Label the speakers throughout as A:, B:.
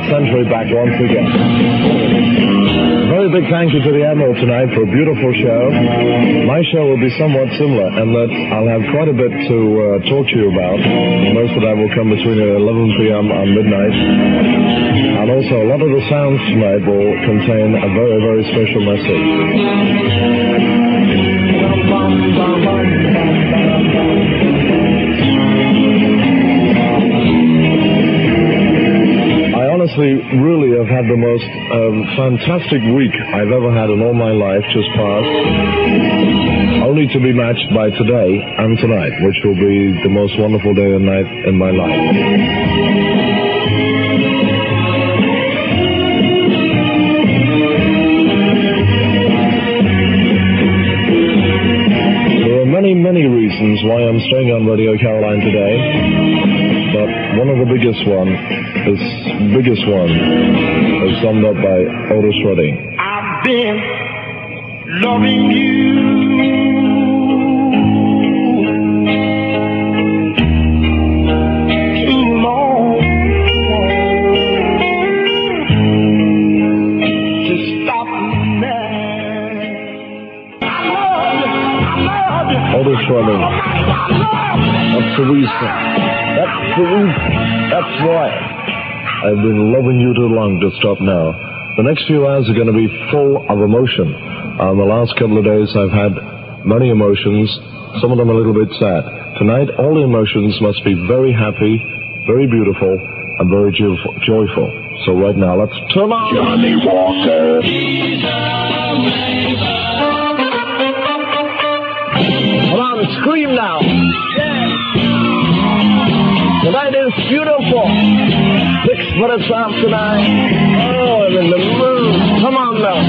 A: century back once again. Very big thank you to the Admiral tonight for a beautiful show. My show will be somewhat similar in that I'll have quite a bit to talk to you about. Most of that will come between 11 p.m. and midnight. And also, a lot of the sounds tonight will contain a very, very special message. I honestly really have had the most fantastic week I've ever had in all my life just passed, only to be matched by today and tonight, which will be the most wonderful day and night in my life. Many reasons why I'm staying on Radio Caroline today, but one of the biggest one is summed up by Otis Redding.
B: I've been loving you too long to stop now.
A: Otis Redding. That's the reason. That's why I've been loving you too long to stop now. The next few hours are going to be full of emotion. The last couple of days I've had many emotions, some of them a little bit sad. Tonight all the emotions must be very happy, very beautiful, and very joyful. So right now let's turn on Johnny Walker. Come on, scream now. Yeah. Tonight is beautiful. 6 minutes after 9. Oh, I'm in the mood. Come on now.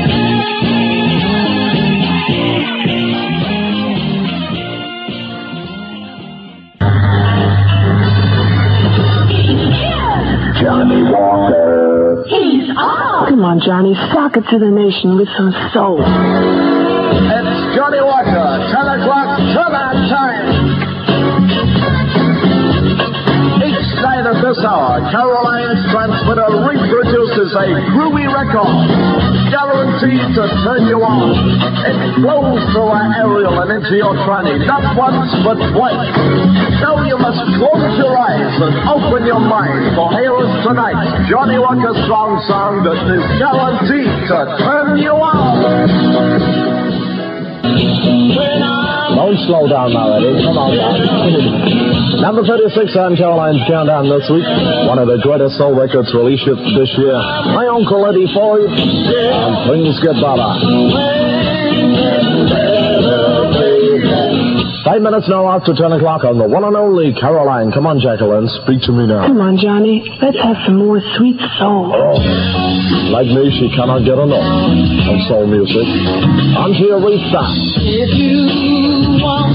A: Johnny Walker.
C: He's on. Come on, Johnny. Sock it to the nation with some soul.
D: It's Johnny Walker. 10 o'clock. Turn on time. Each night at this hour, Caroline's transmitter reproduces a groovy record, guaranteed to turn you on. It flows through our aerial and into your tranny, not once but twice. Now you must close your eyes and open your mind, for here is tonight's Johnny Walker song that is guaranteed to turn you on.
A: Don't slow down now, Eddie. Come on now. Number 36 on Caroline's Countdown this week. One of the greatest soul records released this year. My Uncle Eddie Foy and Things Get Better. 5 minutes now after 10 o'clock on the one and only Caroline. Come on, Jacqueline, speak to me now.
C: Come on, Johnny. Let's have some more sweet soul.
A: Oh, like me, she cannot get enough of soul music. On to Aretha.
B: If you want